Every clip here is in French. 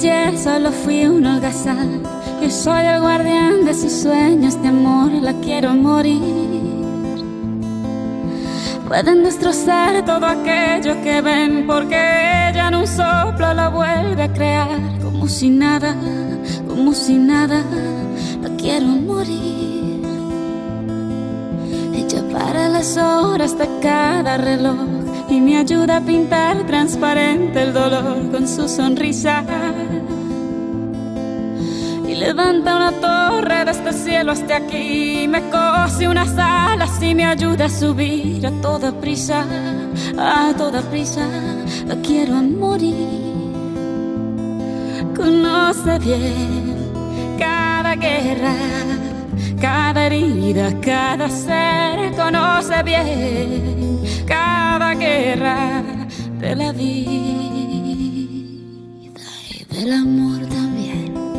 ayer solo fui un holgazán. Yo soy el guardián de sus sueños de amor, la quiero morir. Pueden destrozar todo aquello que ven, porque ella en un soplo lo vuelve a crear. Como si nada, la quiero morir. Ella para las horas de cada reloj y me ayuda a pintar transparente el dolor con su sonrisa. Y levanta una torre desde el cielo hasta aquí, me cose unas alas y me ayuda a subir a toda prisa, la quiero a morir. Conoce bien cada guerra, cada herida, cada ser. Conoce bien cada guerra de la vida y del amor también.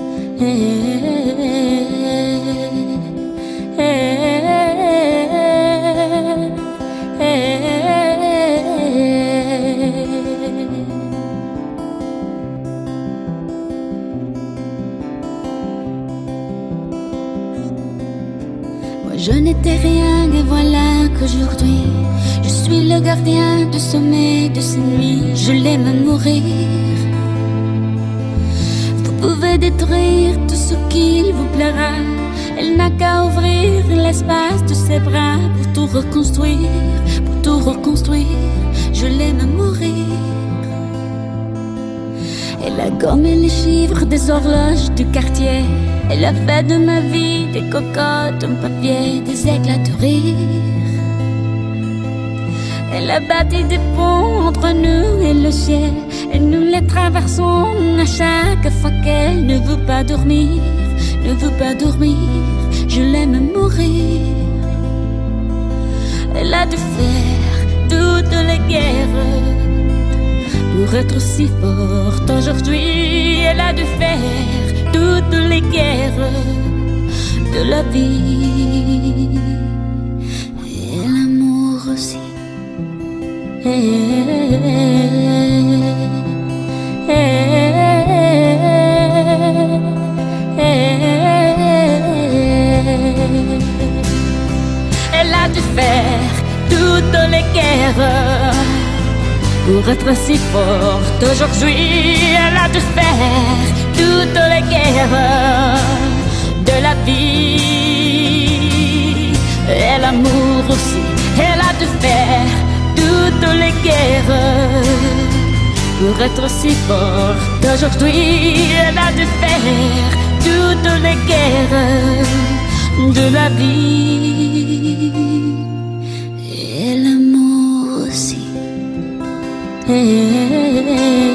Moi je n'étais rien et voilà qu'aujourd'hui je suis le gardien du sommeil de ces nuits. Je l'aime à mourir. Vous pouvez détruire tout ce qu'il vous plaira, elle n'a qu'à ouvrir l'espace de ses bras pour tout reconstruire, je l'aime à mourir. Elle a gommé les chiffres des horloges du quartier, elle a fait de ma vie des cocottes en papier, des éclats de rire. Elle a bâti des ponts entre nous et le ciel, et nous les traversons à chaque fois qu'elle ne veut pas dormir, je l'aime à mourir. Elle a dû faire toutes les guerres pour être si forte aujourd'hui. Elle a dû faire toutes les guerres de la vie et l'amour aussi. Elle a dû faire toutes les guerres pour être si forte aujourd'hui. Elle a dû faire toutes les guerres de la vie et l'amour aussi. Elle a dû faire toutes les guerres pour être si forte aujourd'hui. Elle a dû faire toutes les guerres de la vie et l'amour aussi.